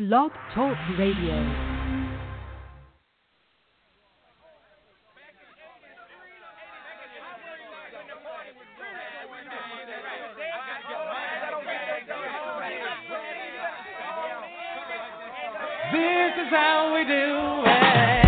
Blog Talk Radio. This is how we do it.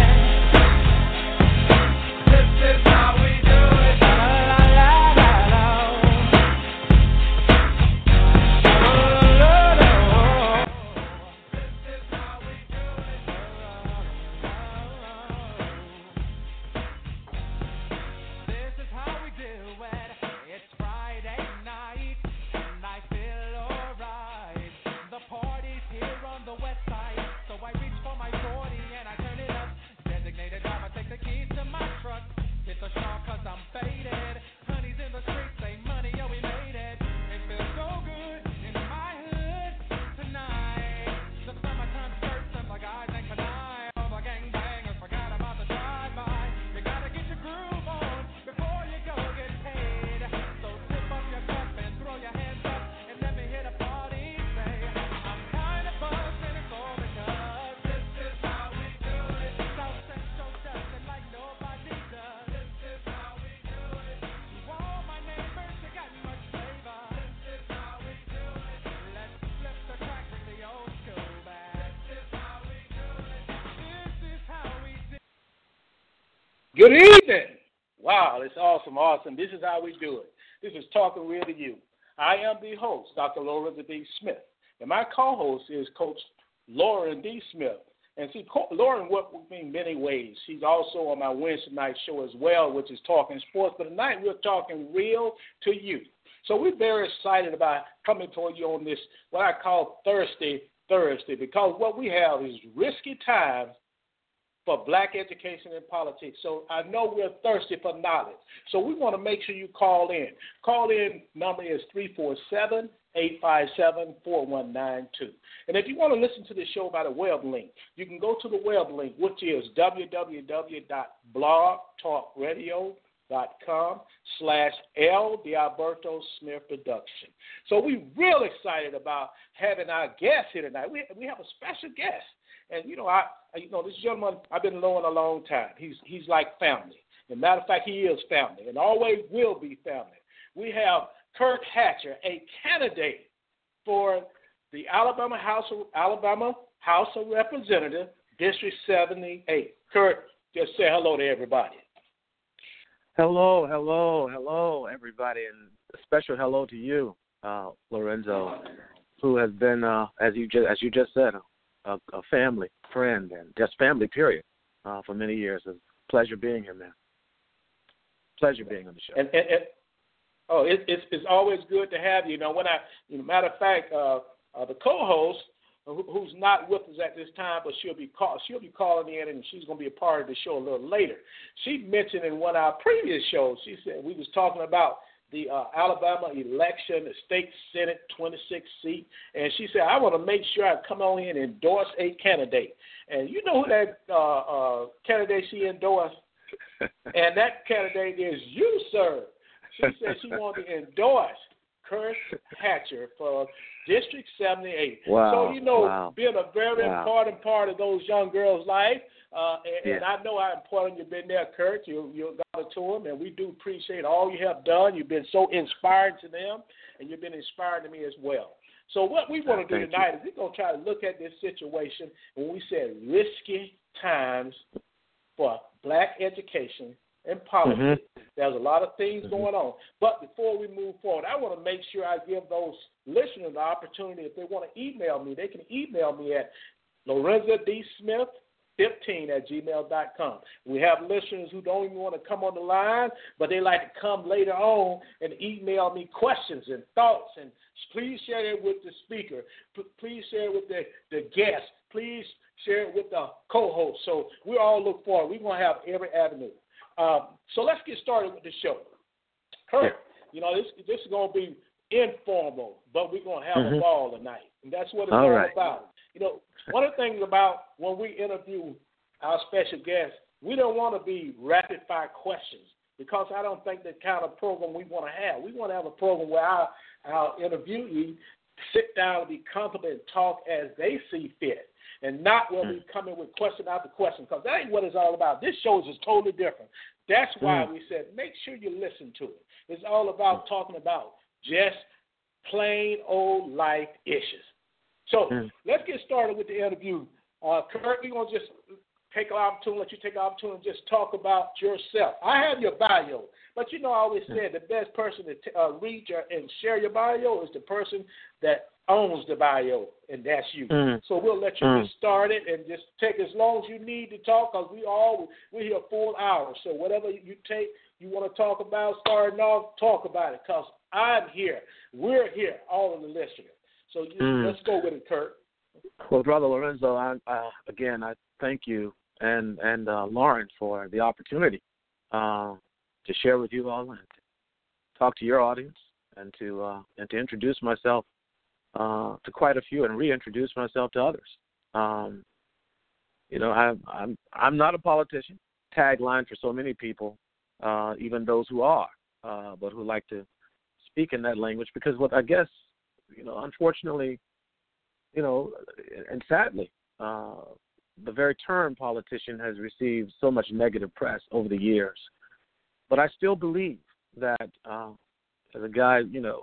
Good evening. Wow, it's awesome. This is how we do it. This is Talking Real to You. I am the host, Dr. Lorenzo D. Smith, and my co-host is Coach Lauren D. Smith. And see, Lauren worked with me in many ways. She's also on my Wednesday night show as well, which is Talking Sports. But tonight we're talking real to you. So we're very excited about coming to you on this, what I call Thirsty Thursday, because what we have is risky times for black education and politics. So I know we're thirsty for knowledge. So we want to make sure you call in. Call in number is 347-857-4192. And if you want to listen to the show by the web link, you can go to the web link, which is www.blogtalkradio.com/L D'Alberto Smith Production. So we're real excited about having our guest here tonight. We have a special guest. And, this gentleman, I've been knowing a long time. He's like family. As a matter of fact, he is family and always will be family. We have Kurt Hatcher, a candidate for the Alabama House of Representatives, District 78. Kurt, just say hello to everybody. Hello, everybody, and a special hello to you, Lorenzo, who has been, as you just said, a family friend and just family period for many years. It's a pleasure being here, man. Pleasure being on the show. And it's always good to have you. Matter of fact, the co-host who's not with us at this time, but she'll be calling in, and she's going to be a part of the show a little later. She mentioned in one of our previous shows, she said we was talking about the Alabama election, the state Senate 26 seat, and she said, I want to make sure I come on in and endorse a candidate. And you know who that candidate she endorsed? And that candidate is you, sir. She said she wanted to endorse Kurt Hatcher for District 78. Wow. So, being a very important part of those young girls' life, and I know how important you've been there, Kurt. You're got to them, and we do appreciate all you have done. You've been so inspiring to them, and you've been inspiring to me as well. So what we want to do tonight is we're going to try to look at this situation when we said risky times for black education and politics. Mm-hmm. There's a lot of things going on. But before we move forward, I want to make sure I give those listeners the opportunity, if they want to email me, they can email me at LorenzoDSmith15@gmail.com. We have listeners who don't even want to come on the line, but they like to come later on and email me questions and thoughts. And please share it with the speaker. Please share it with the guest. Please share it with the co-host. So we all look forward. We're going to have every avenue. So let's get started with the show. Kurt, this is going to be informal, but we're going to have a ball tonight. And that's what it's all about. One of the things about when we interview our special guests, we don't want to be rapid-fire questions because I don't think that kind of program we want to have. We want to have a program where our interviewee sit down and be comfortable and talk as they see fit, and not when we come in with question after question, because that ain't what it's all about. This show is just totally different. That's why we said make sure you listen to it. It's all about talking about just plain old life issues. So let's get started with the interview. Kurt, we're going to just take an opportunity, let you take an opportunity and just talk about yourself. I have your bio, but I always said the best person to read and share your bio is the person that owns the bio, and that's you. So we'll let you get started and just take as long as you need to talk, because we're here a full hour. So whatever you want to talk about, starting off, talk about it, because I'm here. We're here, all of the listeners. So let's go with it, Kurt. Well, Brother Lorenzo, I thank you and Lauren for the opportunity to share with you all and to talk to your audience and to introduce myself to quite a few and reintroduce myself to others. I'm not a politician. Tagline for so many people, even those who are, but who like to speak in that language, because what I guess, unfortunately, and sadly, the very term politician has received so much negative press over the years. But I still believe that as a guy,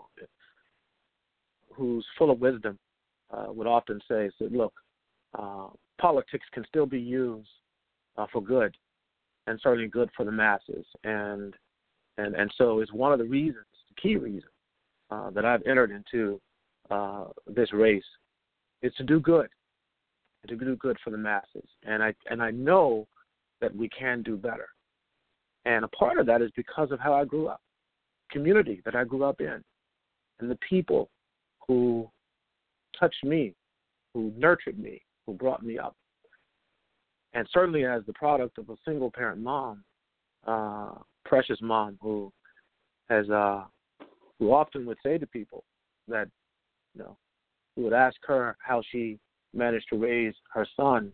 who's full of wisdom, would often say, look, politics can still be used for good, and certainly good for the masses. And so it's one of the reasons, the key reason, that I've entered into this race, is to do good, to do good for the masses. And I know that we can do better. And a part of that is because of how I grew up, community that I grew up in, and the people who touched me, who nurtured me, who brought me up. And certainly as the product of a single-parent mom, precious mom, who often would say to people that, who would ask her how she managed to raise her son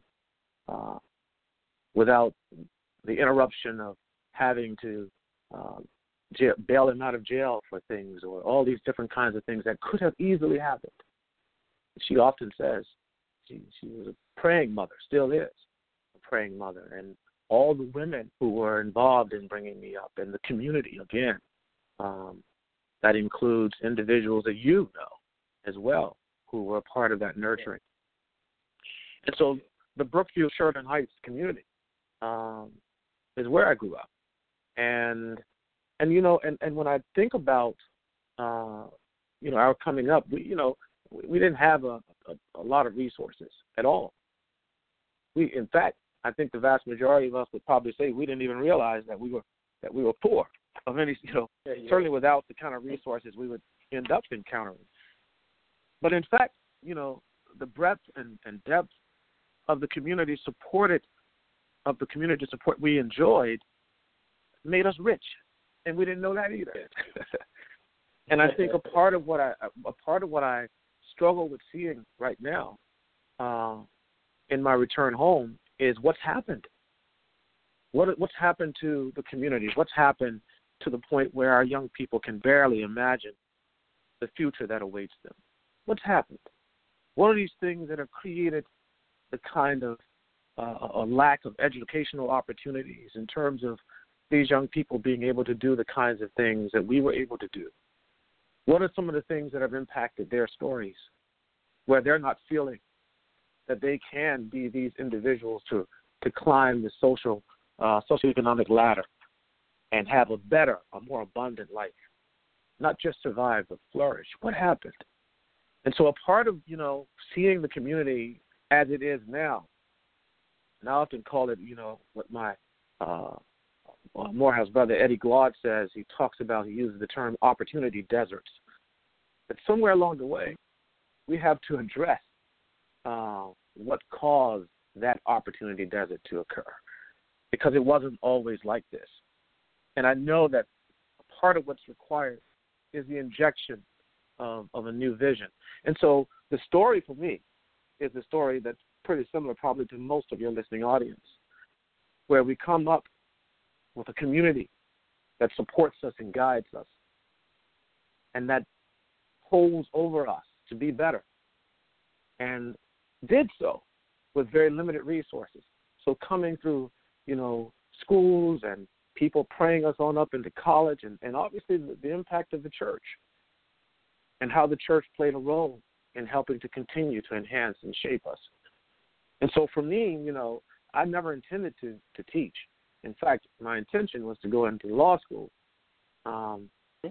without the interruption of having to bail him out of jail for things, or all these different kinds of things that could have easily happened. She often says she was a praying mother, still is a praying mother, and all the women who were involved in bringing me up, and the community, again, that includes individuals that you know as well, who were a part of that nurturing. And so the Brookfield Sheridan Heights community is where I grew up. And when I think about, our coming up, we didn't have a lot of resources at all. In fact, I think the vast majority of us would probably say we didn't even realize that we were poor of any, certainly without the kind of resources we would end up encountering. But in fact, the breadth and depth of the community support we enjoyed made us rich, and we didn't know that either. And I think a part of what I struggle with seeing right now in my return home is what's happened. What's happened to the community? What's happened to the point where our young people can barely imagine the future that awaits them? What's happened? What are these things that have created the kind of a lack of educational opportunities in terms of these young people being able to do the kinds of things that we were able to do? What are some of the things that have impacted their stories where they're not feeling that they can be these individuals to climb the socioeconomic ladder and have a better, a more abundant life, not just survive, but flourish? What happened? And so a part of, seeing the community as it is now, and I often call it, what my Morehouse brother Eddie Glaude says, he uses the term opportunity deserts. But somewhere along the way, we have to address what caused that opportunity desert to occur, because it wasn't always like this. And I know that part of what's required is the injection of a new vision. And so the story for me is a story that's pretty similar probably to most of your listening audience, where we come up with a community that supports us and guides us, and that holds over us to be better, and did so with very limited resources. So coming through, schools and people praying us on up into college, and obviously the impact of the church and how the church played a role in helping to continue to enhance and shape us. And so for me, I never intended to teach. In fact, my intention was to go into law school, and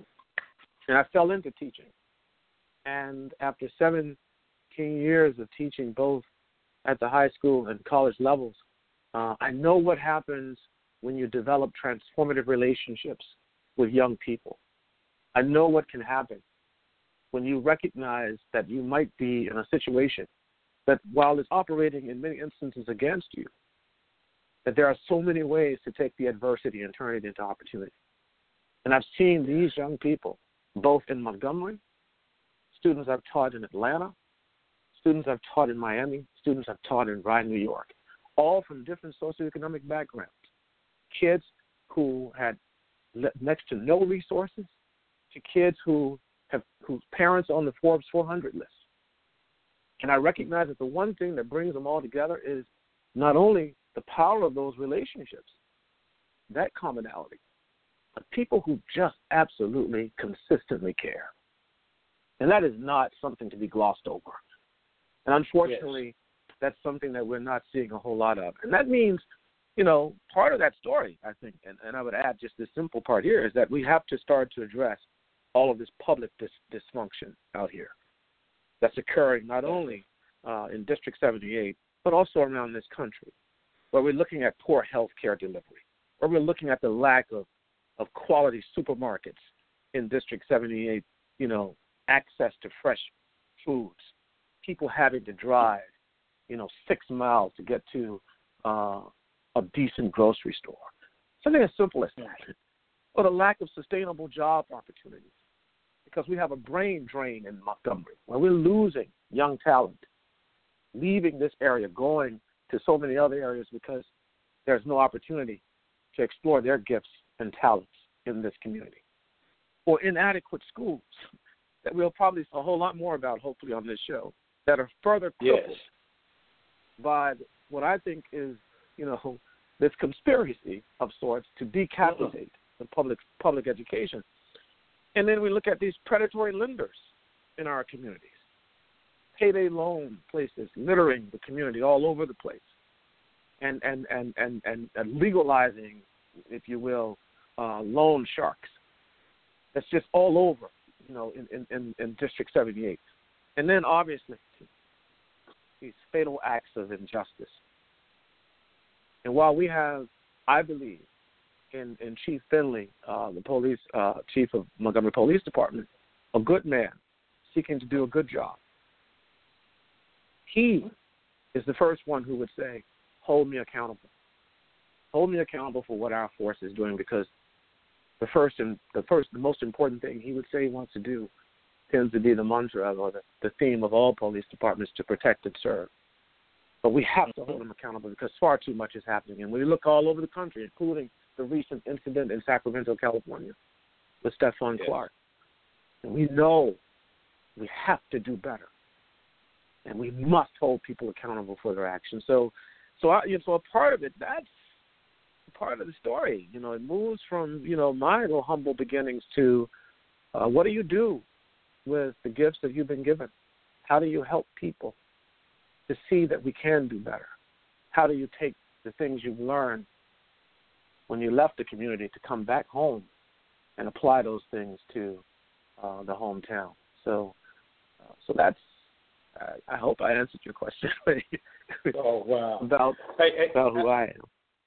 I fell into teaching. And after 17 years of teaching both at the high school and college levels, I know what happens when you develop transformative relationships with young people. I know what can happen when you recognize that you might be in a situation that, while it's operating in many instances against you, that there are so many ways to take the adversity and turn it into opportunity. And I've seen these young people, both in Montgomery, students I've taught in Atlanta, students I've taught in Miami, students I've taught in Rye, New York, all from different socioeconomic backgrounds. Kids who had next to no resources to kids whose parents are on the Forbes 400 list. And I recognize that the one thing that brings them all together is not only the power of those relationships, that commonality, but people who just absolutely consistently care. And that is not something to be glossed over. And unfortunately, that's something that we're not seeing a whole lot of. And that means, part of that story, I think, and I would add just this simple part here, is that we have to start to address all of this public dysfunction out here that's occurring not only in District 78, but also around this country, where we're looking at poor health care delivery, where we're looking at the lack of quality supermarkets in District 78, access to fresh foods, people having to drive, 6 miles to get to a decent grocery store. Something as simple as that. Or the lack of sustainable job opportunities, because we have a brain drain in Montgomery, where we're losing young talent, leaving this area, going to so many other areas because there's no opportunity to explore their gifts and talents in this community. Or inadequate schools that we'll probably a whole lot more about, hopefully, on this show, that are further crippled by what I think is, this conspiracy of sorts to decapitate the public education. And then we look at these predatory lenders in our communities, payday loan places littering the community all over the place, and legalizing, if you will, loan sharks. That's just all over, in District 78. And then obviously these fatal acts of injustice. And while we have, I believe, in Chief Finley, the police chief of Montgomery Police Department, a good man seeking to do a good job, he is the first one who would say, hold me accountable. Hold me accountable for what our force is doing, because the most important thing he would say he wants to do tends to be the mantra or the theme of all police departments: to protect and serve. But we have to hold them accountable, because far too much is happening. And we look all over the country, including the recent incident in Sacramento, California, with Stephon Clark. And we know we have to do better. And we must hold people accountable for their actions. So a part of it, that's part of the story. It moves from, my little humble beginnings to what do you do with the gifts that you've been given? How do you help people to see that we can do better? How do you take the things you've learned when you left the community to come back home and apply those things to the hometown? So that's, I hope I answered your question. Oh, wow. about who I am.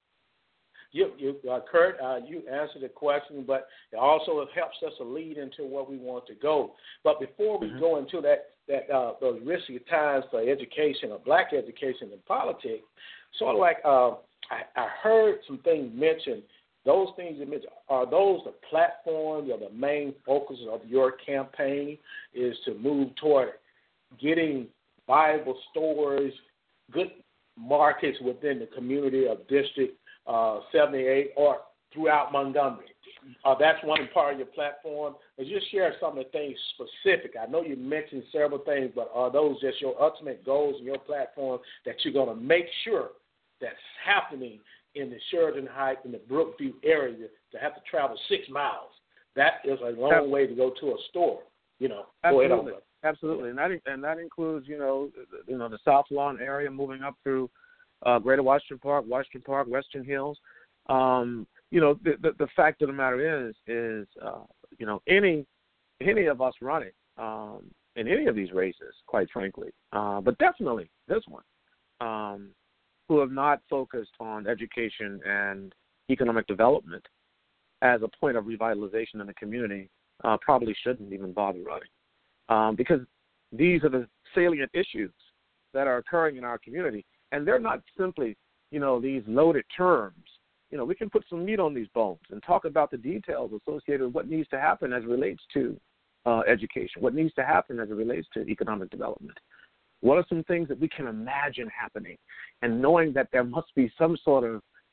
Kurt, you answered the question, but it also helps us to lead into where we want to go. But before we go into those risky times for education, or black education and politics, sort of like I heard some things mentioned. Those things you mentioned, are those the platforms or the main focus of your campaign, is to move toward getting viable stores, good markets within the community of District 78 or throughout Montgomery? That's one part of your platform. And just share some of the things specific. I know you mentioned several things, but are those just your ultimate goals in your platform that you're going to make sure that's happening in the Sheridan Heights and the Brookview area to have to travel 6 miles? That is a long way to go to a store. Absolutely, absolutely, and that includes the South Lawn area, moving up through Greater Washington Park, Western Hills. The fact of the matter is any of us running in any of these races, quite frankly, but definitely this one, who have not focused on education and economic development as a point of revitalization in the community, probably shouldn't even bother running, because these are the salient issues that are occurring in our community, and they're not simply, these loaded terms. We can put some meat on these bones and talk about the details associated with what needs to happen as it relates to education, what needs to happen as it relates to economic development. What are some things that we can imagine happening, and knowing that there must be some sort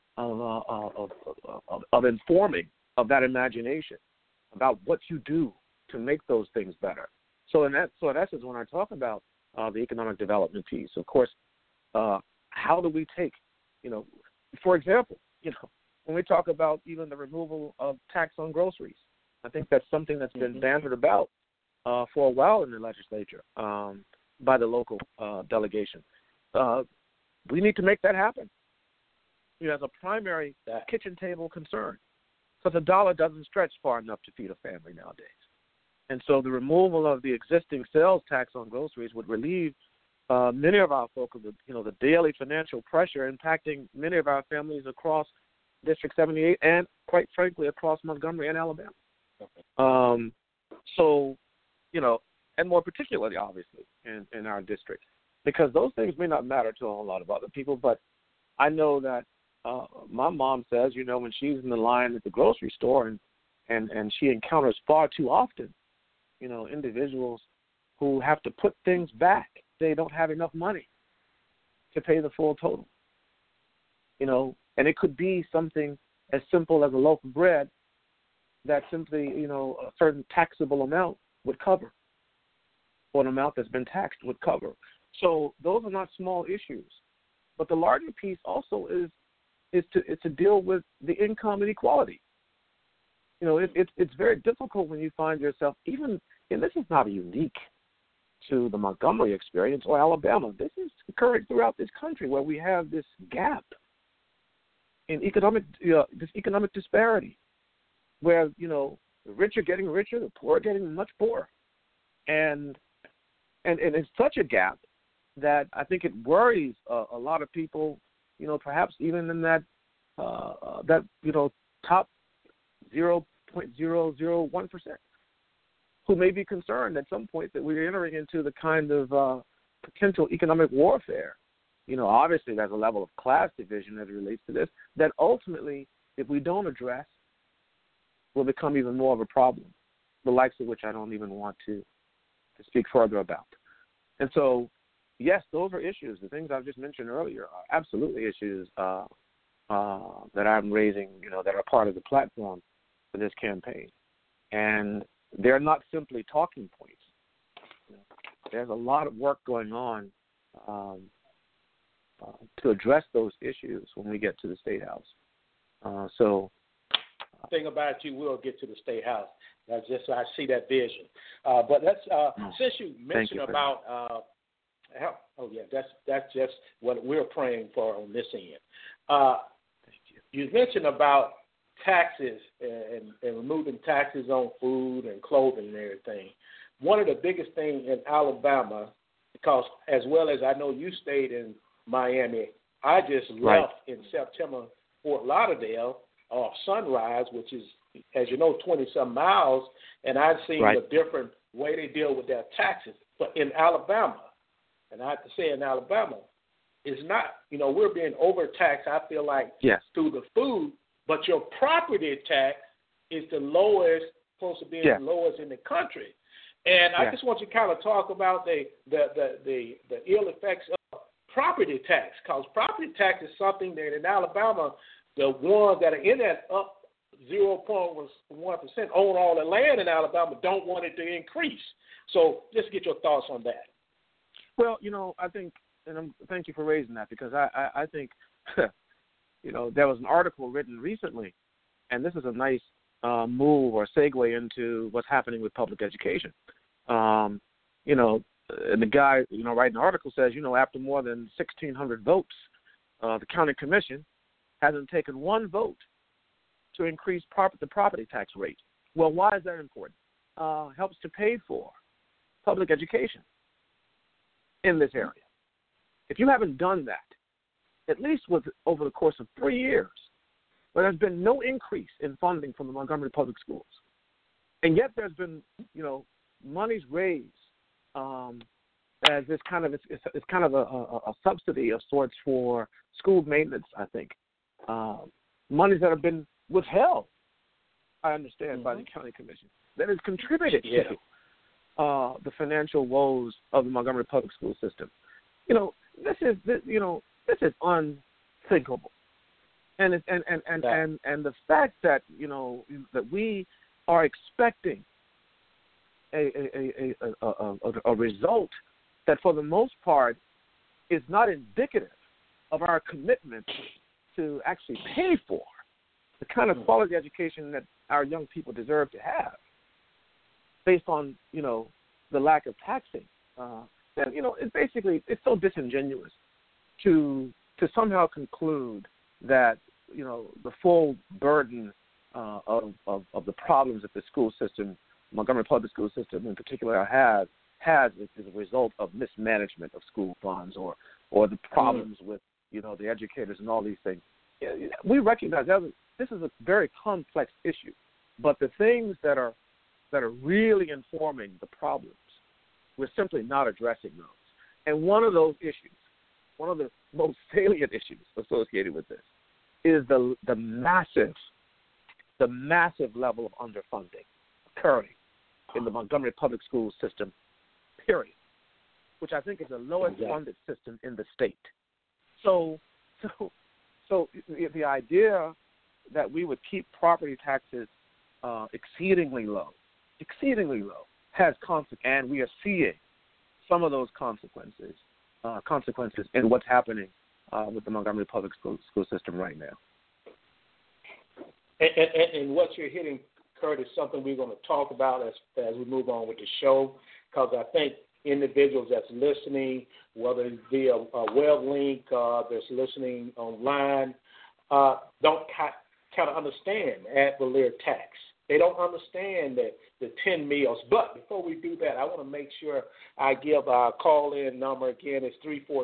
of informing of that imagination about what you do to make those things better. So in essence, when I talk about the economic development piece, of course, how do we take, for example, when we talk about even the removal of tax on groceries, I think that's something that's been bandied about for a while in the legislature by the local delegation. We need to make that happen as a primary kitchen table concern, because a dollar doesn't stretch far enough to feed a family nowadays. And so the removal of the existing sales tax on groceries would relieve many of our folks of the daily financial pressure impacting many of our families across District 78 and, quite frankly, across Montgomery and Alabama. And more particularly, obviously, in our district, because those things may not matter to a whole lot of other people, but I know that my mom says, when she's in the line at the grocery store and she encounters far too often, individuals who have to put things back. They don't have enough money to pay the full total. And it could be something as simple as a loaf of bread that simply, a certain taxable amount would cover, or an amount that's been taxed would cover. So those are not small issues. But the larger piece also is to deal with the income inequality. It's very difficult when you find yourself, and this is not unique to the Montgomery experience or Alabama. This is occurring throughout this country, where we have this gap in this economic disparity, where the rich are getting richer, the poor are getting much poorer, and it's such a gap that I think it worries a lot of people. Perhaps even in that top 0.001%, who may be concerned at some point that we're entering into the kind of potential economic warfare. Obviously there's a level of class division as it relates to this that ultimately, if we don't address, will become even more of a problem, the likes of which I don't even want to speak further about. And so, yes, those are issues. The things I've just mentioned earlier are absolutely issues that I'm raising, that are part of the platform for this campaign. And they're not simply talking points. There's a lot of work going on to address those issues when we get to the State House. The thing about you will get to the State House. That's just I see that vision. But let's since you mentioned about that's just what we're praying for on this end. You mentioned about taxes and removing taxes on food and clothing and everything. One of the biggest things in Alabama, because as well as I know you stayed in Miami, I just left in September Fort Lauderdale off Sunrise, which is, as you know, 20-some miles, and I've seen the different way they deal with their taxes. But in Alabama, and I have to say in Alabama, it's not, we're being overtaxed, I feel like, through the food, but your property tax is the lowest, supposed to be the lowest in the country. And I just want you to kind of talk about the ill effects of property tax, because property tax is something that in Alabama, the ones that are in that 0.1% own all the land in Alabama, don't want it to increase. So just get your thoughts on that. Well, I think, and thank you for raising that, because I think, there was an article written recently, and this is a nice move or segue into what's happening with public education. And the guy, writing the article says, after more than 1,600 votes, the county commission hasn't taken one vote to increase the property tax rate. Well, why is that important? Helps to pay for public education in this area. If you haven't done that, at least over the course of 3 years, where there's been no increase in funding from the Montgomery Public Schools, and yet there's been, monies raised as this kind of it's kind of a subsidy of sorts for school maintenance. I think monies that have been withheld, I understand, by the county commission, that has contributed to the financial woes of the Montgomery Public School system. This is unthinkable, and the fact that that we are expecting a result that for the most part is not indicative of our commitment to actually pay for the kind of quality education that our young people deserve to have, based on the lack of taxing. Then it's so disingenuous to somehow conclude that the full burden of the problems that the school system, Montgomery Public School System in particular, has as a result of mismanagement of school funds or the problems with the educators and all these things. We recognize that this is a very complex issue, but the things that are really informing the problems, we're simply not addressing those. And one of those issues, one of the most salient issues associated with this, is the massive level of underfunding occurring in the Montgomery Public School System, period, which I think is the lowest funded system in the state. So the idea that we would keep property taxes exceedingly low, has consequences, and we are seeing some of those consequences in what's happening with the Montgomery Public School System right now. And what you're hitting, Kurt, is something we're going to talk about as we move on with the show, because I think individuals that's listening, whether it's via a web link, that's listening online, don't kind of understand ad valorem tax. They don't understand that the 10 meals. But before we do that, I want to make sure I give our call-in number again. It's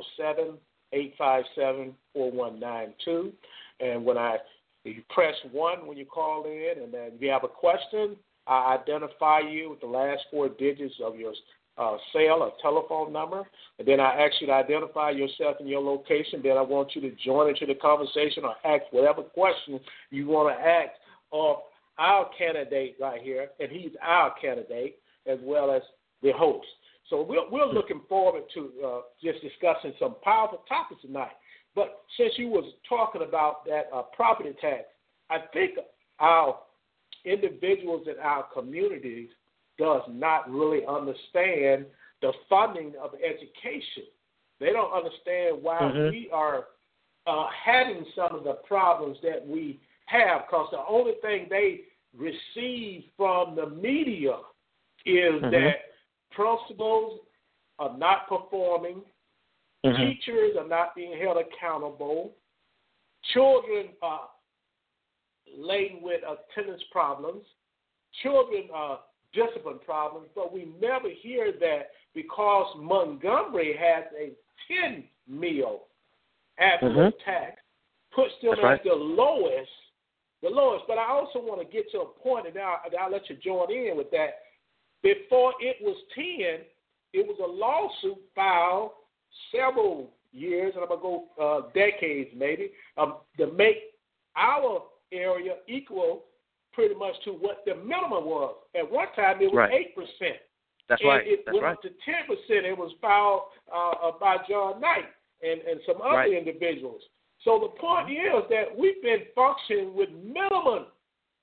347-857-4192. And you press 1 when you call in, and then if you have a question, I identify you with the last 4 digits of your cell or telephone number, and then I ask you to identify yourself and your location. Then I want you to join into the conversation or ask whatever question you want to ask of our candidate right here, and he's our candidate as well as the host. So we're looking forward to just discussing some powerful topics tonight. But since you was talking about that property tax, I think our individuals in our communities does not really understand the funding of education. They don't understand why we are having some of the problems that we have, because the only thing they receive from the media is that principals are not performing, teachers are not being held accountable, children are laden with attendance problems, children are discipline problems, but we never hear that because Montgomery has a 10 meal absolute tax, puts them at the lowest. But I also want to get to a point, and I'll let you join in with that. Before it was 10, it was a lawsuit filed several years, and I'm going to go decades maybe, to make our area equal pretty much to what the minimum was. At one time, it was 8%. That's and right. It went up to 10%. It was filed by John Knight and some other individuals. So the point is that we've been functioning with minimum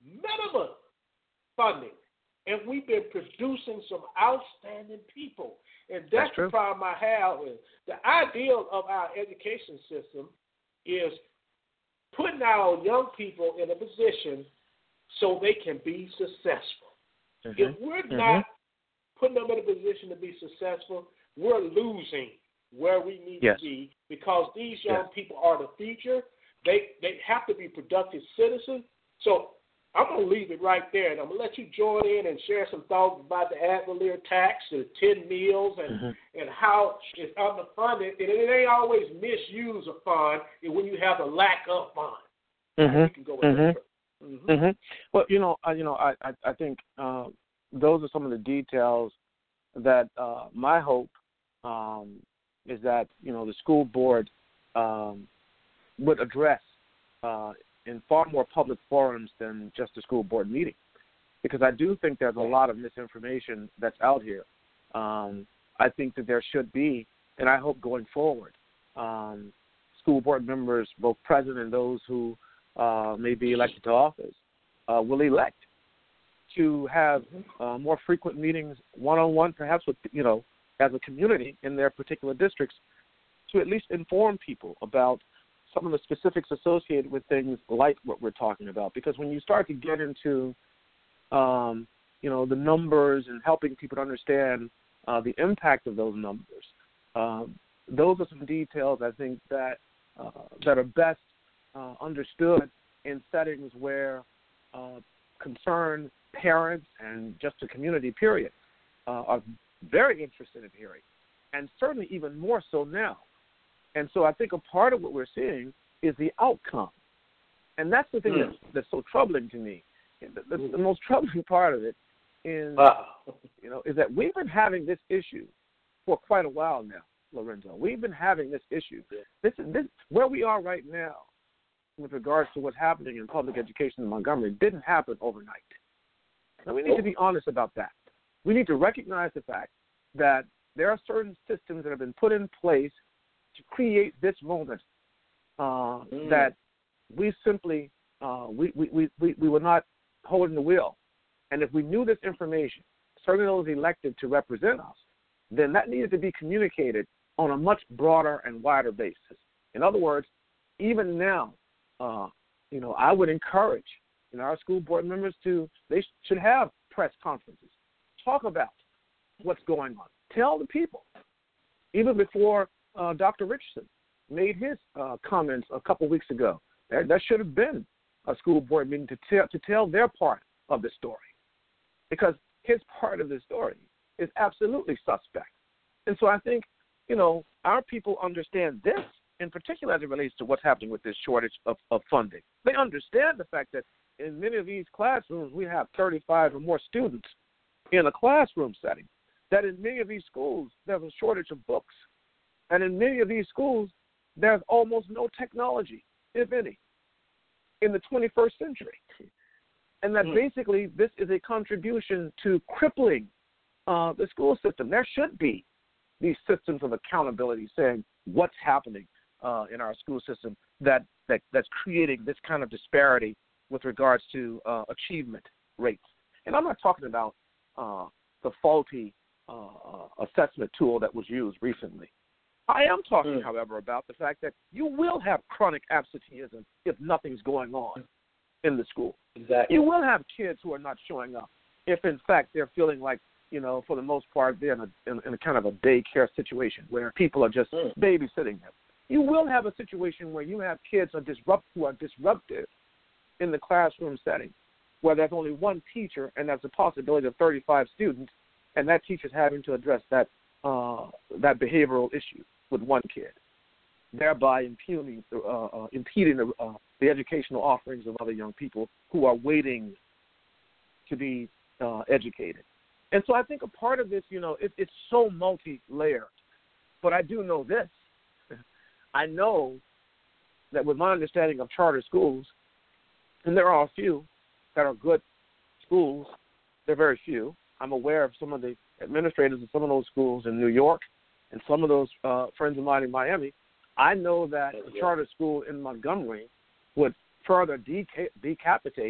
minimum funding. And we've been producing some outstanding people. And that's the problem I have. Is the ideal of our education system is putting our young people in a position so they can be successful. If we're not putting them in a position to be successful, we're losing where we need to be, because these young people are the future. They have to be productive citizens. So I'm going to leave it right there, and I'm going to let you join in and share some thoughts about the ad valorem tax, the 10 meals, and how it's underfunded. And it ain't always misuse a fund when you have a lack of fund. You can go with that. Well, I think those are some of the details that my hope is that, the school board would address in far more public forums than just a school board meeting, because I do think there's a lot of misinformation that's out here. I think that there should be, and I hope going forward, school board members, both present and those who may be elected to office, will elect to have more frequent meetings, one-on-one, perhaps with, as a community in their particular districts, to at least inform people about some of the specifics associated with things like what we're talking about. Because when you start to get into, the numbers and helping people to understand the impact of those numbers, those are some details I think that are best understood in settings where concerned parents and just the community, period, are very interested in hearing, and certainly even more so now. And so I think a part of what we're seeing is the outcome. And that's the thing that's so troubling to me. The most troubling part of it is, is that we've been having this issue for quite a while now, Lorenzo. We've been having this issue. This where we are right now with regards to what's happening in public education in Montgomery didn't happen overnight. Now, we need to be honest about that. We need to recognize the fact that there are certain systems that have been put in place to create this moment that we simply we were not holding the wheel. And if we knew this information, certainly those elected to represent us, then that needed to be communicated on a much broader and wider basis. In other words, even now, I would encourage our school board members they should have press conferences, talk about what's going on, tell the people. Even before Dr. Richardson made his comments a couple weeks ago, that should have been a school board meeting to tell their part of the story, because his part of the story is absolutely suspect. And so I think, our people understand this, in particular as it relates to what's happening with this shortage of funding. They understand the fact that in many of these classrooms we have 35 or more students in a classroom setting, that in many of these schools there's a shortage of books. And in many of these schools, there's almost no technology, if any, in the 21st century. And that basically this is a contribution to crippling the school system. There should be these systems of accountability saying what's happening in our school system that's creating this kind of disparity with regards to achievement rates. And I'm not talking about the faulty assessment tool that was used recently. I am talking, however, about the fact that you will have chronic absenteeism if nothing's going on in the school. Exactly. You will have kids who are not showing up if, in fact, they're feeling like, for the most part, they're in a kind of a daycare situation where people are just babysitting them. You will have a situation where you have kids who are disruptive in the classroom setting, where there's only one teacher and there's a possibility of 35 students, and that teacher's having to address that behavioral issue with one kid, thereby impeding the educational offerings of other young people who are waiting to be educated. And so I think a part of this, it's so multi-layered. But I do know this. I know that with my understanding of charter schools, and there are a few that are good schools, they're very few. I'm aware of some of the administrators of some of those schools in New York and some of those friends of mine in Miami. I know that a charter school in Montgomery would further decapitate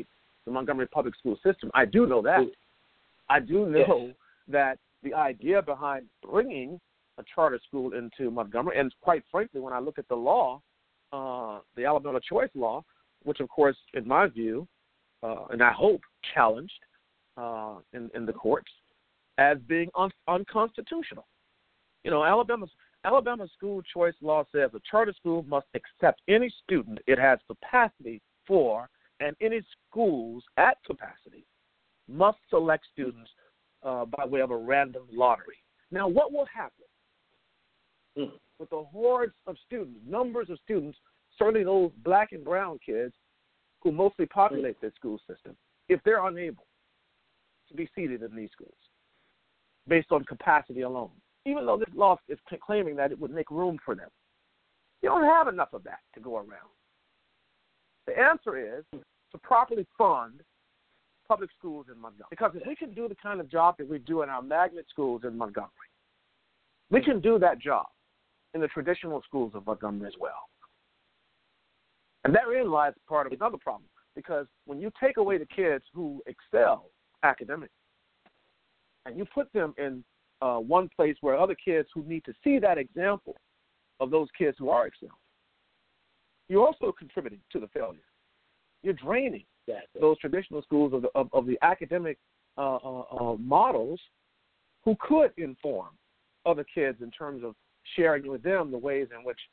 the Montgomery public school system. I do know that. I do know that the idea behind bringing a charter school into Montgomery, and quite frankly, when I look at the law, the Alabama Choice Law, which, of course, in my view, and I hope challenged in the courts, as being unconstitutional. You know, Alabama school choice law says a charter school must accept any student it has capacity for, and any schools at capacity must select students by way of a random lottery. Now, what will happen with the hordes of students, numbers of students, certainly those black and brown kids who mostly populate this school system, if they're unable to be seated in these schools based on capacity alone, even though this law is claiming that it would make room for them? You don't have enough of that to go around. The answer is to properly fund public schools in Montgomery. Because if we can do the kind of job that we do in our magnet schools in Montgomery, we can do that job in the traditional schools of Montgomery as well. And therein lies part of another problem, because when you take away the kids who excel academically and you put them in one place where other kids who need to see that example of those kids who are excelling, you're also contributing to the failure. You're draining those traditional schools of the academic models who could inform other kids in terms of sharing with them the ways in which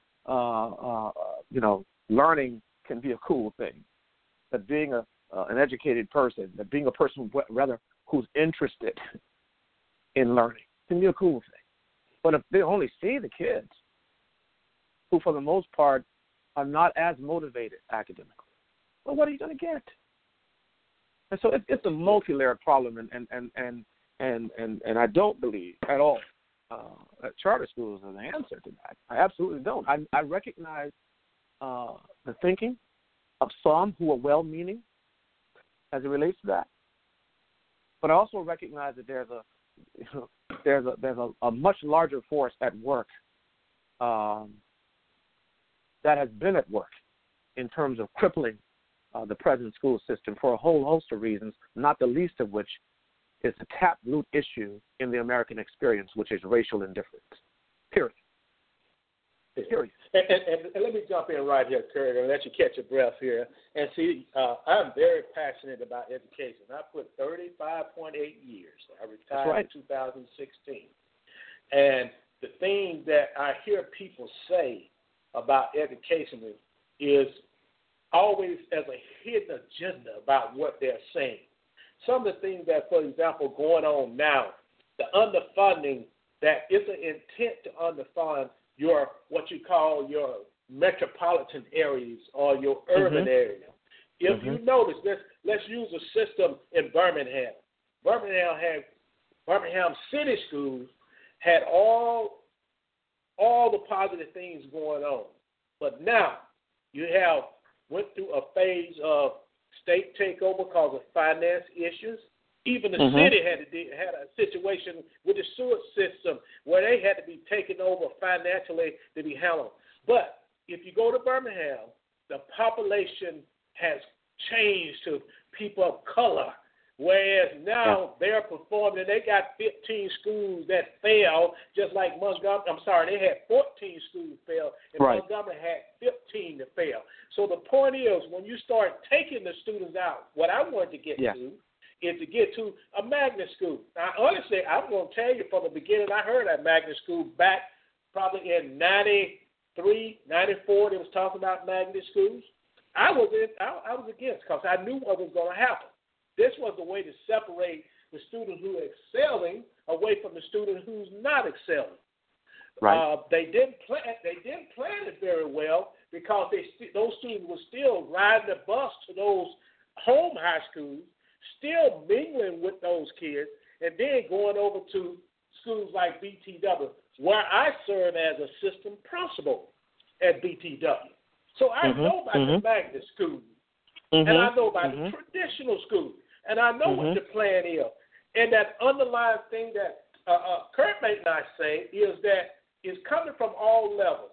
learning can be a cool thing, that being an educated person, that being a person rather who's interested in learning can be a cool thing. But if they only see the kids who, for the most part, are not as motivated academically, well, what are you going to get? And so it's a multi-layered problem, and I don't believe at all that charter schools are the answer to that. I absolutely don't. I recognize the thinking of some who are well-meaning as it relates to that, but I also recognize that there's a much larger force at work that has been at work in terms of crippling the present school system for a whole host of reasons, not the least of which is the taproot issue in the American experience, which is racial indifference. Period. And let me jump in right here, Kurt, and let you catch your breath here. And see, I'm very passionate about education. I put 35.8 years. I retired in 2016. And the thing that I hear people say about education is always as a hidden agenda about what they're saying. Some of the things that, for example, going on now, the underfunding, that is an intent to underfund your, what you call your metropolitan areas or your urban area. If you notice, let's use a system in Birmingham. Birmingham City Schools had all the positive things going on. But now you have went through a phase of state takeover because of finance issues. Even the city had a situation with the sewer system where they had to be taken over financially to be handled. But if you go to Birmingham, the population has changed to people of color, whereas now they're performing. They got 15 schools that fail, just like Montgomery. I'm sorry, they had 14 schools fail, and Montgomery had 15 to fail. So the point is, when you start taking the students out, what I wanted to get to is to get to a magnet school. Now, honestly, I'm going to tell you from the beginning, I heard that magnet school back probably in 93, 94, they was talking about magnet schools. I was against, because I knew what was going to happen. This was the way to separate the student who is excelling away from the student who's not excelling. They didn't plan it very well, because those students were still riding the bus to those home high schools, still mingling with those kids, and then going over to schools like BTW, where I serve as assistant principal at BTW. So I know about the magnet schools, and I know about the traditional schools, and I know what the plan is. And that underlying thing that Kurt may not say is that it's coming from all levels.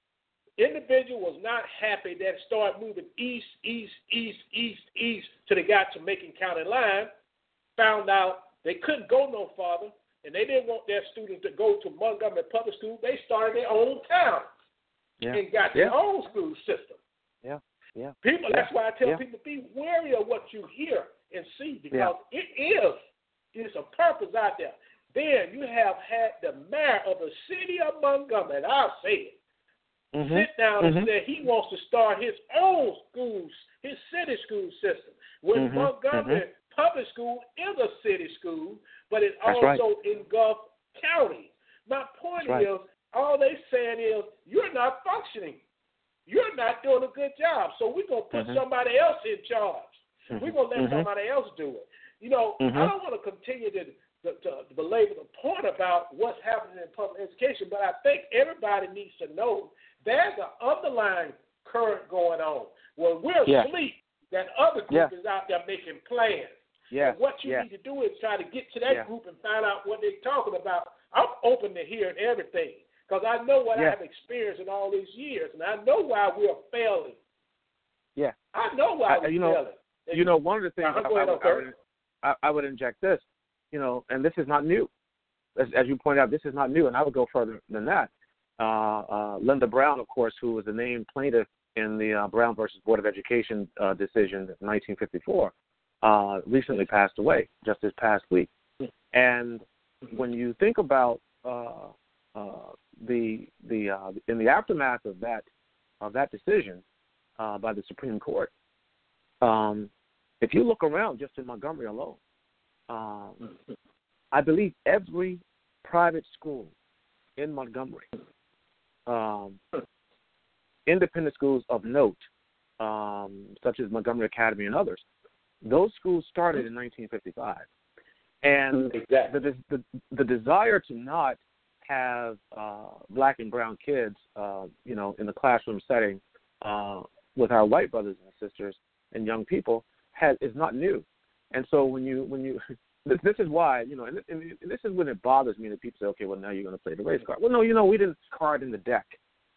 Individual was not happy that started moving east to the got to Macon County line, found out they couldn't go no farther, and they didn't want their students to go to Montgomery Public School. They started their own town and got their own school system. People, that's why I tell people, be wary of what you hear and see, because it's a purpose out there. Then you have had the mayor of the city of Montgomery, and I'll say it, sit down and say he wants to start his own schools, his city school system. When Montgomery Public School is a city school, but it also engulfs county. My point is, all they saying is, you're not functioning. You're not doing a good job. So we're going to put somebody else in charge. We're going to let somebody else do it. You know, I don't want to continue to belabor the point about what's happening in public education, but I think everybody needs to know there's an underlying current going on. When we're asleep, that other group is out there making plans. And what you need to do is try to get to that group and find out what they're talking about. I'm open to hearing everything, because I know what I have experienced in all these years, and I know why we're failing. I know why we're failing. You know, one of the things I would inject this, you know, and this is not new. As you pointed out, this is not new, and I would go further than that. Linda Brown, of course, who was the named plaintiff in the Brown versus Board of Education decision in 1954, recently passed away just this past week. And when you think about in the aftermath of that decision by the Supreme Court, if you look around just in Montgomery alone, I believe every private school in Montgomery, independent schools of note, such as Montgomery Academy and others, those schools started in 1955. And the desire to not have black and brown kids, you know, in the classroom setting with our white brothers and sisters and young people is not new. And so when you this is why, you know, and this is when it bothers me that people say, okay, well, now you're going to play the race card. Well, no, you know, we didn't card in the deck.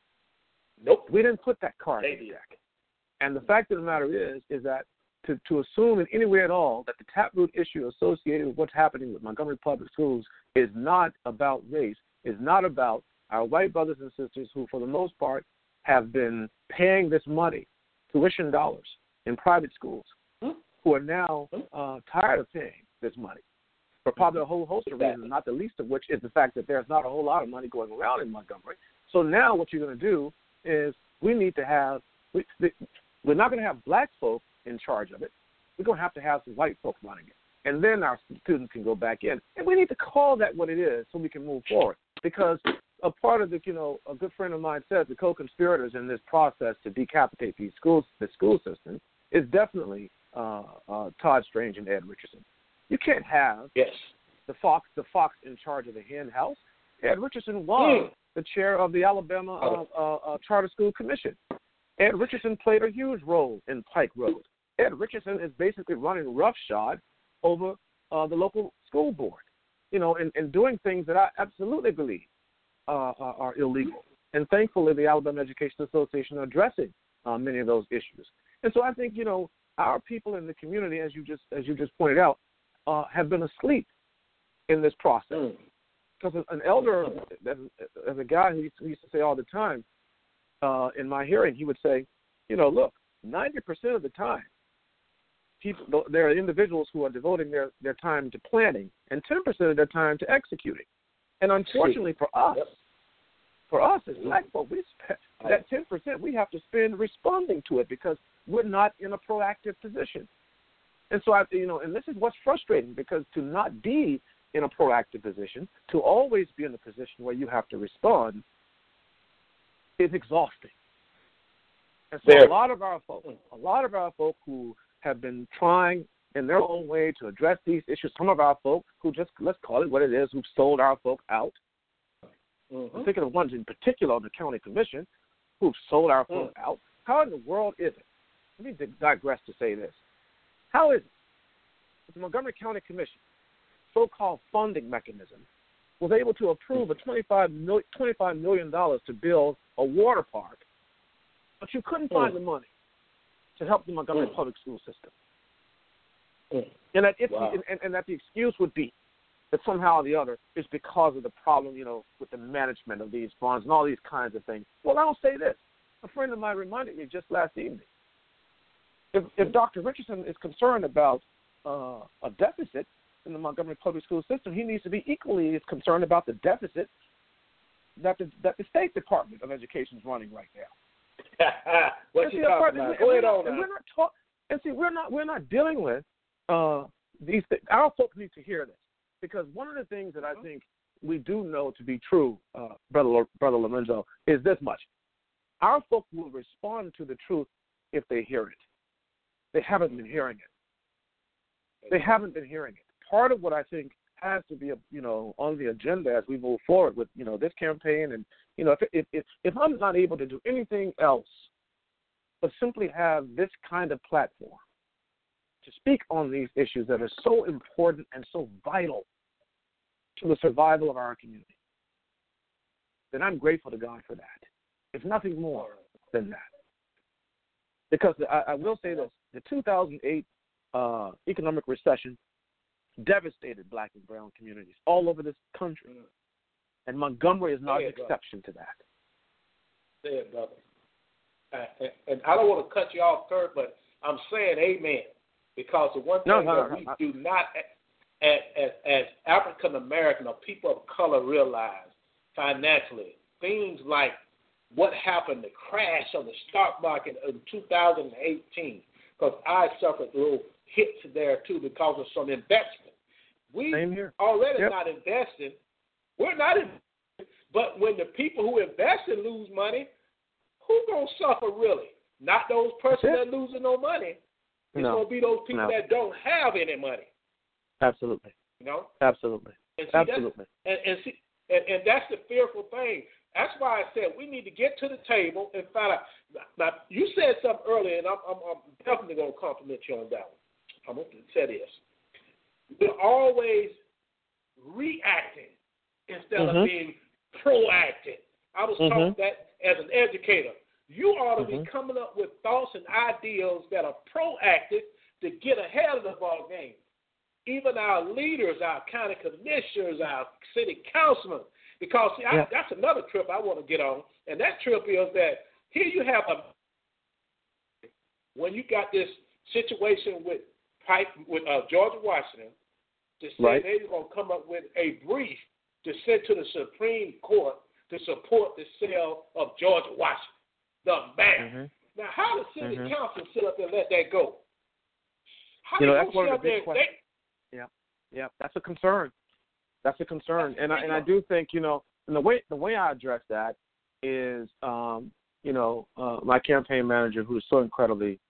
Nope. We didn't put that card in the deck. And the fact of the matter is that to assume in any way at all that the taproot issue associated with what's happening with Montgomery Public Schools is not about race, is not about our white brothers and sisters who, for the most part, have been paying this money, tuition dollars, in private schools, who are now tired of paying this money for probably a whole host of reasons, not the least of which is the fact that there's not a whole lot of money going around in Montgomery. So now what you're going to do is we need to have we're not going to have black folk in charge of it. We're going to have some white folk running it. And then our students can go back in. And we need to call that what it is so we can move forward. Because a part of the, you know, a good friend of mine says the co-conspirators in this process to decapitate the school system is definitely Todd Strange and Ed Richardson. You can't have the fox in charge of the hen house. Ed Richardson was the chair of the Alabama Charter School Commission. Ed Richardson played a huge role in Pike Road. Ed Richardson is basically running roughshod over the local school board, you know, and doing things that I absolutely believe are illegal. And thankfully, the Alabama Education Association are addressing many of those issues. And so I think, you know, our people in the community, as you just pointed out, have been asleep in this process. Because an elder, as a guy who used to say all the time, in my hearing, he would say, you know, look, 90% of the time, there are individuals who are devoting their time to planning and 10% of their time to executing. And unfortunately for us as black folk, we spend that 10% we have to spend responding to it because we're not in a proactive position. And so, and this is what's frustrating, because to not be in a proactive position, to always be in a position where you have to respond, is exhausting. And so a lot of our folk who have been trying in their own way to address these issues, some of our folk who just, let's call it what it is, who've sold our folk out. I'm thinking of ones in particular on the county commission who've sold our folk out. How in the world is it? Let me digress to say this. How is it that the Montgomery County Commission, so-called funding mechanism, was able to approve a $25 million to build a water park, but you couldn't find the money to help the Montgomery public school system? And that if Wow. and that the excuse would be that somehow or the other is because of the problem, with the management of these funds and all these kinds of things. Well, I'll say this. A friend of mine reminded me just last evening. If Dr. Richardson is concerned about a deficit in the Montgomery public school system, he needs to be equally as concerned about the deficit that the State Department of Education is running right now. What you talking about? Go ahead on. We're not dealing with these things. Our folks need to hear this, because one of the things that I think we do know to be true, Brother Lorenzo, is this much: our folks will respond to the truth if they hear it. They haven't been hearing it. They haven't been hearing it. Part of what I think has to be, on the agenda as we move forward with, this campaign, and if I'm not able to do anything else but simply have this kind of platform to speak on these issues that are so important and so vital to the survival of our community, then I'm grateful to God for that. If nothing more than that. Because I will say this, the 2008 economic recession devastated black and brown communities all over this country. And Montgomery is not an exception to that. Say it, brother. And I don't want to cut you off, Kurt, but I'm saying amen. Because the one thing that we do not, as African American or people of color, realize financially, things like what happened, the crash of the stock market in 2018, because I suffered little hits there too because of some investment. We already not investing. We're not investing. But when the people who invested lose money, who's going to suffer really? Not those persons that are losing no money. It's going to be those people that don't have any money. Absolutely. Absolutely. And Absolutely. And that's the fearful thing. That's why I said we need to get to the table and find out. Now, you said something earlier, and I'm definitely going to compliment you on that one. I'm going to say this. We're always reacting instead of being proactive. I was taught that as an educator. You ought to be coming up with thoughts and ideas that are proactive to get ahead of the ball game. Even our leaders, our county commissioners, our city councilmen, because that's another trip I want to get on, and that trip is that here you have when you got this situation with George Washington, to say they were going to come up with a brief to send to the Supreme Court to support the sale of George Washington, the man. Now, how does city council sit up and let that go? How that's one of the big questions. That's a concern. That's a concern, and I do think and the way I address that is my campaign manager, who is so incredibly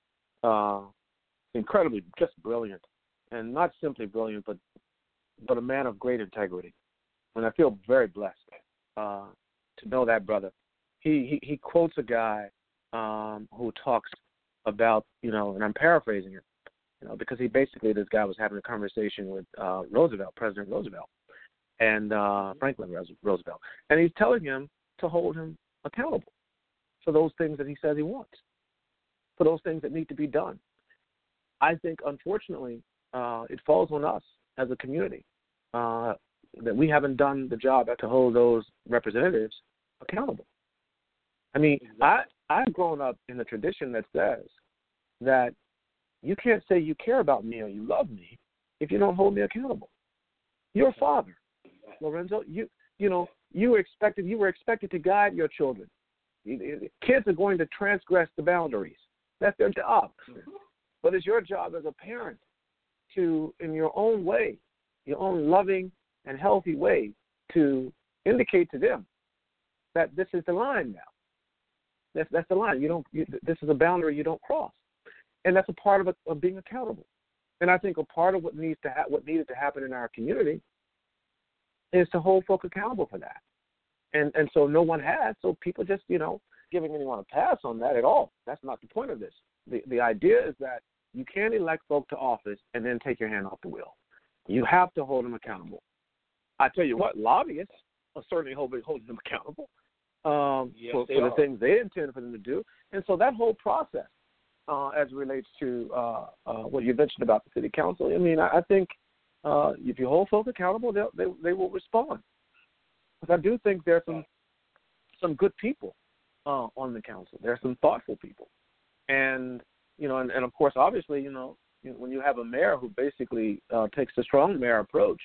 just brilliant, and not simply brilliant, but a man of great integrity, and I feel very blessed to know that brother. He quotes a guy who talks about and I'm paraphrasing it, because this guy was having a conversation with President Roosevelt, and Franklin Roosevelt, and he's telling him to hold him accountable for those things that he says he wants, for those things that need to be done. I think, unfortunately, it falls on us as a community that we haven't done the job to hold those representatives accountable. I mean, I've grown up in a tradition that says that you can't say you care about me or you love me if you don't hold me accountable. Your father, Lorenzo, you were expected to guide your children. Kids are going to transgress the boundaries. That's their job. But it's your job as a parent to, in your own way, your own loving and healthy way, to indicate to them that this is the line now. That's the line. This is a boundary you don't cross, and that's a part of being accountable. And I think a part of what needed to happen in our community is to hold folk accountable for that. And so no one has. So people just giving anyone a pass on that at all. That's not the point of this. The idea is that you can't elect folk to office and then take your hand off the wheel. You have to hold them accountable. I tell you what, lobbyists are certainly holding them accountable for the things they intend for them to do. And so that whole process as it relates to what you mentioned about the city council. I mean, I think if you hold folks accountable, they will respond. But I do think there's some good people on the council. There are some thoughtful people, and and of course, obviously, when you have a mayor who basically takes the strong mayor approach,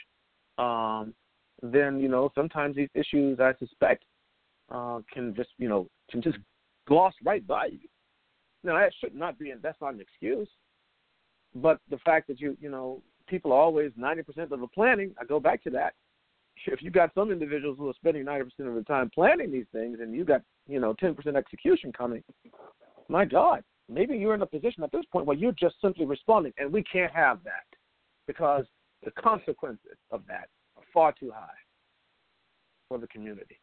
then sometimes these issues, I suspect, can just gloss right by you. Now that should not be, that's not an excuse, but the fact that people are always 90% of the planning. I go back to that. If you got some individuals who are spending 90% of the time planning these things, and you got 10% execution coming, my God, maybe you're in a position at this point where you're just simply responding, and we can't have that because the consequences of that are far too high for the community.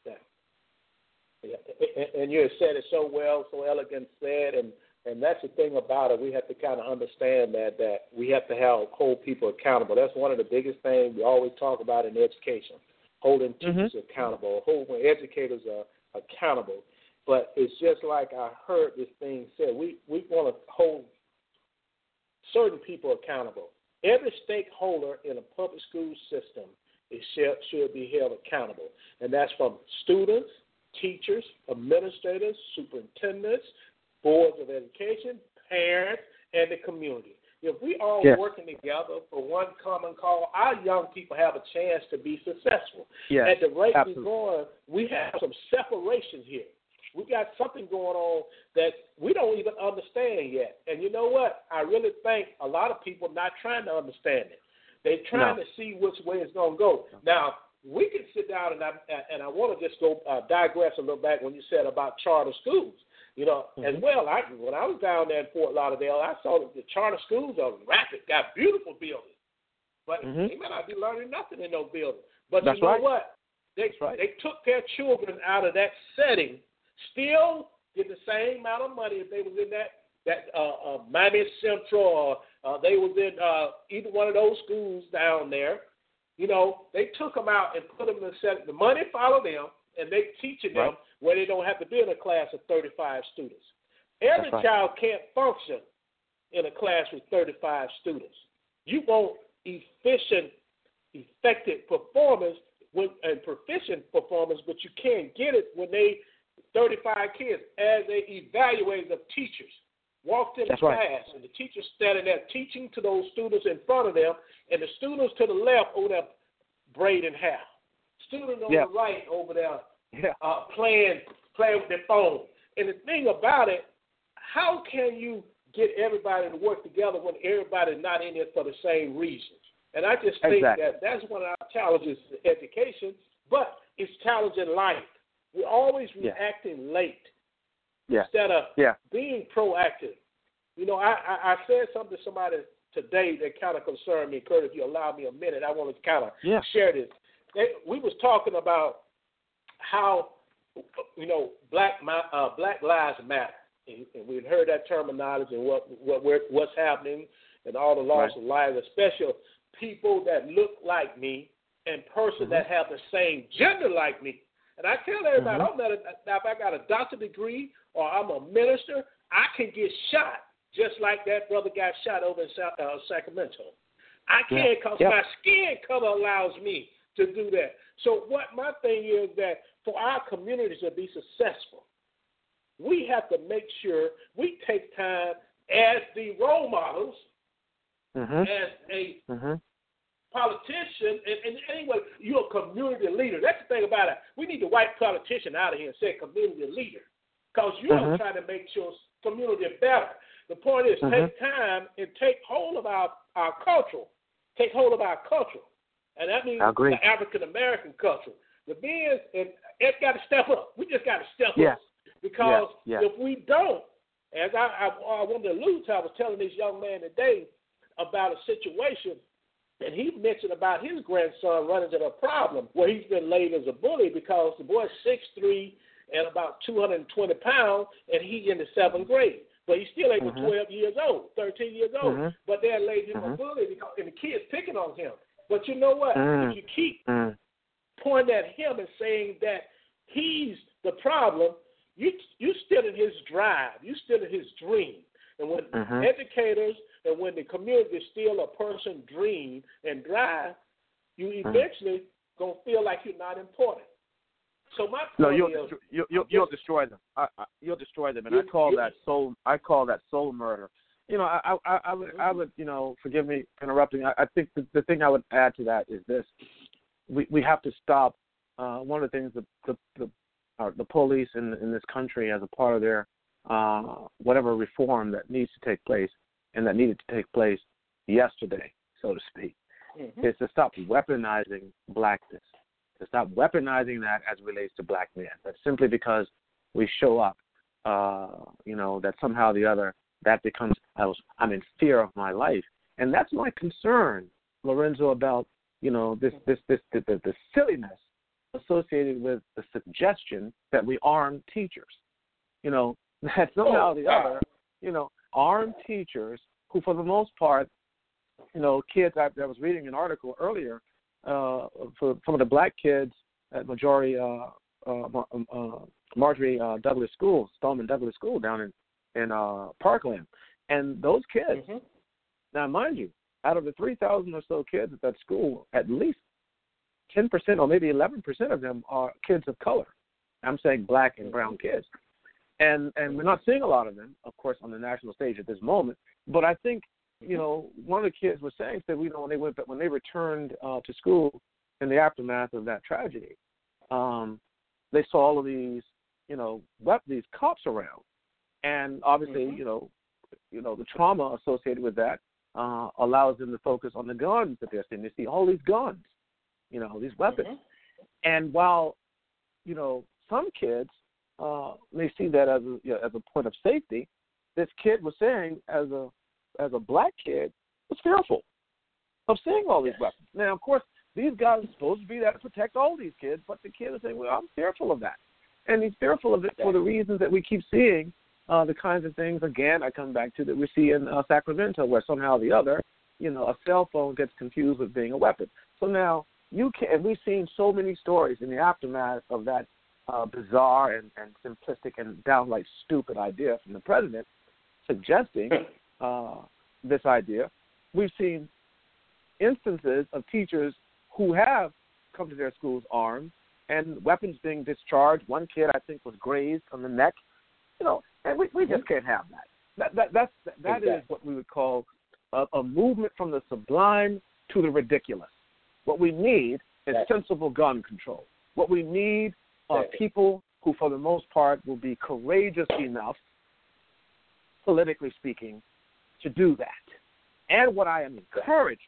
Yeah. And you said it so well, so elegant said, and that's the thing about it. We have to kind of understand that we have to hold people accountable. That's one of the biggest things we always talk about in education, holding teachers accountable, holding educators accountable. But it's just like I heard this thing said, we want to hold certain people accountable. Every stakeholder in a public school system should be held accountable, and that's from students, teachers, administrators, superintendents, boards of education, parents, and the community. If we all working together for one common cause, our young people have a chance to be successful. Yes, at the rate absolutely. we're going, we have some separations here. We got something going on that we don't even understand yet. And you know what? I really think a lot of people not trying to understand it. They're trying to see which way it's going to go. Now, we can sit down, and I want to just go digress a little back when you said about charter schools. As well, when I was down there in Fort Lauderdale, I saw that the charter schools are rapid, got beautiful buildings. But they may not be learning nothing in those buildings. But you know what? They took their children out of that setting, still get the same amount of money if they was in that Miami Central or they was in either one of those schools down there. They took them out and put them in the setting. The money followed them, and they teaching them where they don't have to be in a class of 35 students. Every child can't function in a class with 35 students. You want effective performance and proficient performance, but you can't get it when 35 kids, as they evaluated the teachers, walked in the class, and the teacher standing there teaching to those students in front of them, and the students to the left over there braiding hair. Student on the right over there playing with their phone. And the thing about it, how can you get everybody to work together when everybody's not in it for the same reasons? And I just think that's one of our challenges in education, but it's challenging life. We're always reacting late instead of being proactive. I said something to somebody today that kind of concerned me. Kurt, if you allow me a minute, I want to kind of share this. We was talking about how, Black Lives Matter, and we've heard that terminology and what's happening and all the loss of lives, especially people that look like me and persons that have the same gender like me. And I tell everybody, if I got a doctorate degree or I'm a minister, I can get shot just like that brother got shot over in Sacramento. I can because my skin color allows me to do that. So what my thing is that for our communities to be successful, we have to make sure we take time as the role models, as a politician, and anyway, you're a community leader. That's the thing about it. We need the white politician out of here and say community leader because you're trying to make sure community is better. The point is take time and take hold of our culture. Take hold of our culture. And that means the African-American culture. The beings, and it's got to step up. We just got to step up. Because if we don't, as I wanted to allude to, I was telling this young man today about a situation, and he mentioned about his grandson running into a problem where he's been labeled as a bully because the boy's 6'3" and about 220 pounds, and he's in the 7th grade. But he's still 12 years old, 13 years old. But they're labeled him a bully because, and the kids picking on him. But you know what? If you keep pointing at him and saying that he's the problem, you still in his drive. You still in his dream. And when educators and when the community steal a person's dream and drive, you eventually going to feel like you're not important. So my point you'll destroy them. You'll destroy them, and I call that soul murder. You know, I would forgive me interrupting. I think the thing I would add to that is this: we have to stop. One of the things the police in this country, as a part of their whatever reform that needs to take place, and that needed to take place yesterday, so to speak, is to stop weaponizing blackness. To stop weaponizing that as it relates to black men. That's simply because we show up, that somehow or the other that becomes, I'm in fear of my life. And that's my concern, Lorenzo, about, the silliness associated with the suggestion that we arm teachers. That somehow or the other, armed teachers who, for the most part, kids, I was reading an article earlier for some of the black kids at Marjorie Douglas School, Stoneman Douglas School down in Parkland. And those kids, now mind you, out of the 3,000 or so kids at that school, at least 10% or maybe 11% of them are kids of color. I'm saying black and brown kids. And we're not seeing a lot of them, of course, on the national stage at this moment. But I think, one of the kids was saying that when they returned to school in the aftermath of that tragedy, they saw all of these, these cops around, and obviously, the trauma associated with that allows them to focus on the guns that they're seeing. They see all these guns, these weapons, and while, some kids may see that as a point of safety, this kid was saying as a black kid was fearful of seeing all these weapons. Now, of course, these guys are supposed to be there to protect all these kids, but the kid is saying, well, I'm fearful of that. And he's fearful of it for the reasons that we keep seeing, the kinds of things, again, I come back to that we see in Sacramento, where somehow or the other, a cell phone gets confused with being a weapon. So now we've seen so many stories in the aftermath of that bizarre and simplistic and downright stupid idea from the president suggesting this idea. We've seen instances of teachers who have come to their schools armed and weapons being discharged. One kid, I think, was grazed on the neck. And we just can't have that. That is what we would call a movement from the sublime to the ridiculous. What we need is sensible gun control. What we need are people who, for the most part, will be courageous enough, politically speaking, to do that. And what I am encouraged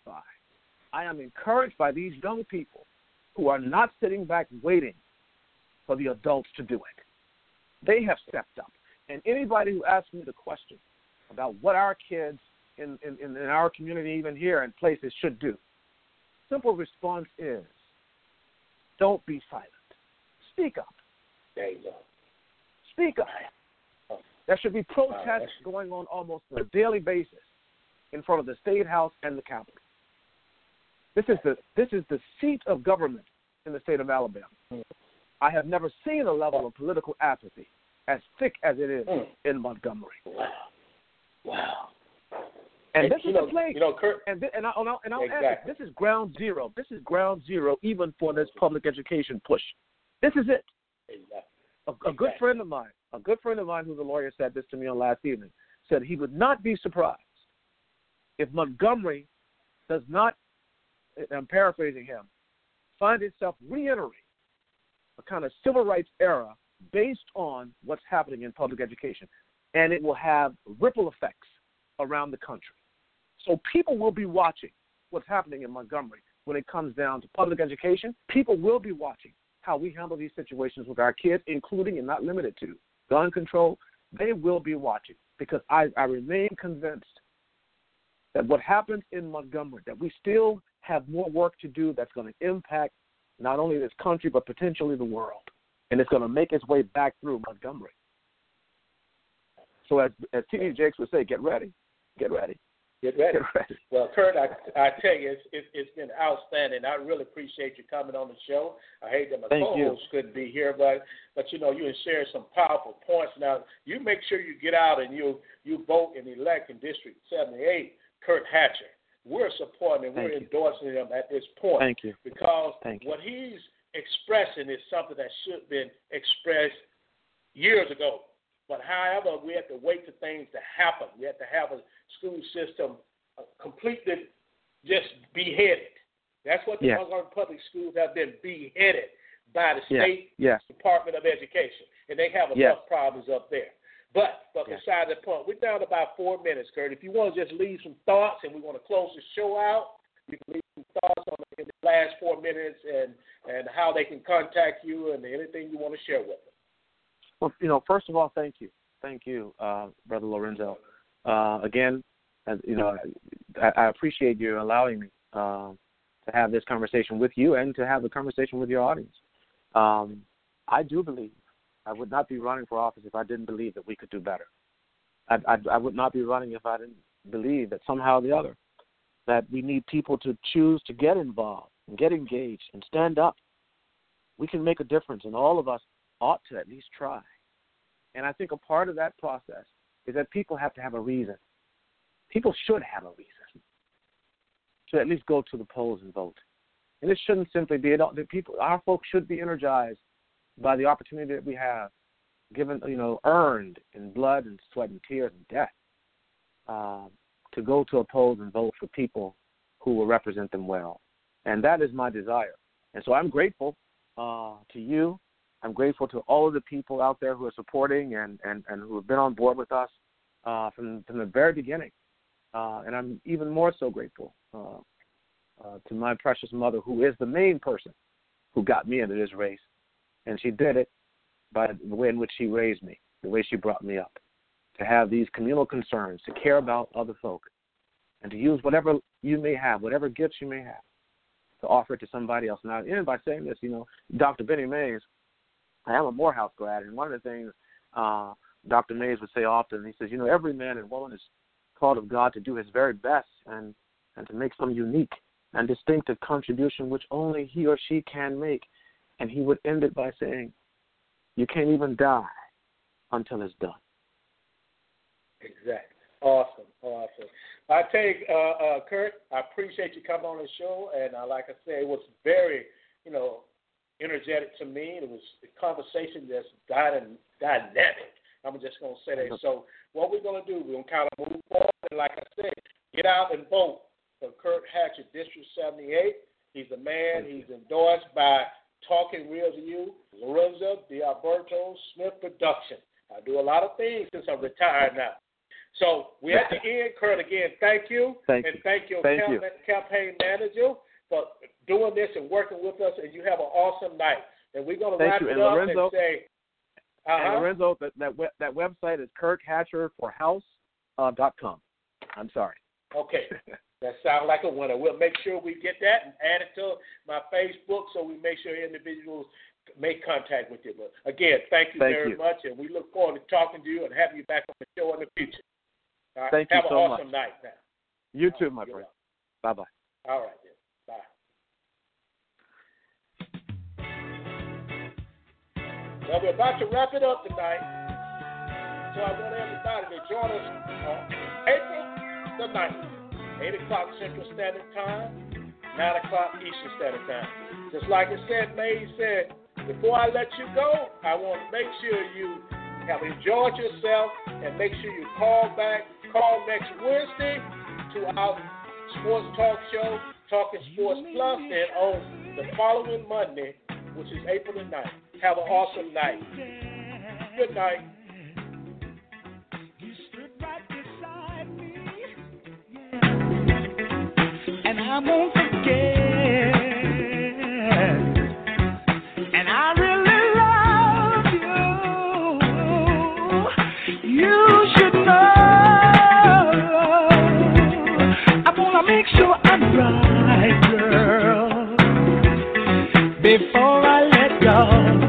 by these young people who are not sitting back waiting for the adults to do it. They have stepped up. And anybody who asks me the question about what our kids in our community, even here in places, should do, simple response is, don't be silent. Speak up. There you go. Speak up. There should be protests going on almost on a daily basis in front of the State House and the Capitol. This is the seat of government in the state of Alabama. I have never seen a level of political apathy as thick as it is in Montgomery. Wow. And this is the place. Kurt, I'll add this is ground zero. This is ground zero even for this public education push. This is it. A good friend of mine who's a lawyer said this to me on last evening, said he would not be surprised if Montgomery does not, I'm paraphrasing him, find itself reentering a kind of civil rights era based on what's happening in public education. And it will have ripple effects around the country. So people will be watching what's happening in Montgomery when it comes down to public education. People will be watching how we handle these situations with our kids, including and not limited to gun control. They will be watching because I remain convinced that what happens in Montgomery, that we still have more work to do that's going to impact not only this country but potentially the world. And it's going to make its way back through Montgomery. So as T.D. Jakes would say, get ready. Get ready. Get ready. Get ready. Well, Kurt, I tell you, it's been outstanding. I really appreciate you coming on the show. I hate that my co-host couldn't be here, but you shared some powerful points. Now, you make sure you get out and you vote and elect in District 78 Kurt Hatcher. We're supporting and we're endorsing him at this point. Thank you. Because what he's expressing is something that should have been expressed years ago. But however, we have to wait for things to happen. We have to have a school system completely just beheaded. That's what the public schools have been, beheaded by the state Department of Education. And they have enough problems up there. But beside the point, we're down to about 4 minutes, Kurt. If you want to just leave some thoughts and we want to close the show out, you can leave some thoughts on in the last 4 minutes and how they can contact you and anything you want to share with them. Well, first of all, thank you. Thank you, Brother Lorenzo. Again, I appreciate you allowing me to have this conversation with you and to have a conversation with your audience. I do believe I would not be running for office if I didn't believe that we could do better. I would not be running if I didn't believe that somehow or the other that we need people to choose to get involved and get engaged and stand up. We can make a difference, and all of us ought to at least try. And I think a part of that process is that people have to have a reason. People should have a reason to at least go to the polls and vote. And it shouldn't simply be our folks should be energized by the opportunity that we have, given, earned in blood and sweat and tears and death, to go to a polls and vote for people who will represent them well. And that is my desire. And so I'm grateful to you. I'm grateful to all of the people out there who are supporting and who have been on board with us from the very beginning. And I'm even more so grateful to my precious mother, who is the main person who got me into this race. And she did it by the way in which she raised me, the way she brought me up, to have these communal concerns, to care about other folk, and to use whatever you may have, whatever gifts you may have, to offer it to somebody else. Now, I end by saying this, Dr. Benny Mays, I am a Morehouse grad, and one of the things Dr. Mays would say often, he says, every man and woman is called of God to do his very best and to make some unique and distinctive contribution which only he or she can make. And he would end it by saying, you can't even die until it's done. Exactly. Awesome. I tell you, Kurt, I appreciate you coming on the show, and like I said, it was very, energetic to me. It was a conversation that's dynamic. I'm just going to say that. So what we're going to do, we're going to kind of move forward, and like I said, get out and vote for Kurt Hatcher, District 78. He's a man. He's endorsed by Talking Real to You, Lorenzo D'Alberto Smith Production. I do a lot of things since I'm retired now. So we're at the end. Kurt, again, thank you. Thank your campaign manager for doing this and working with us, and you have an awesome night. And we're going to wrap it up and say, and Lorenzo, that website is KurtHatcherForHouse.com. I'm sorry. Okay. That sounds like a winner. We'll make sure we get that and add it to my Facebook so we make sure individuals make contact with you. But again, thank you very much, and we look forward to talking to you and having you back on the show in the future. All right. Thank you so much. Have an awesome night now. You too, my friend. Bye-bye. All right, then. Bye. Well, we're about to wrap it up tonight. So I want everybody to join us on April the 9th, 8 o'clock Central Standard Time, 9 o'clock Eastern Standard Time. Just like it said, May said, before I let you go, I want to make sure you have enjoyed yourself and make sure you call next Wednesday to our sports talk show, Talking Sports Plus, and on the following Monday, which is April the 9th. Have an awesome night. Good night. You stood right beside me, and I won't forget. And I really love you. You should know. I wanna make sure I'm right, girl, before I let go.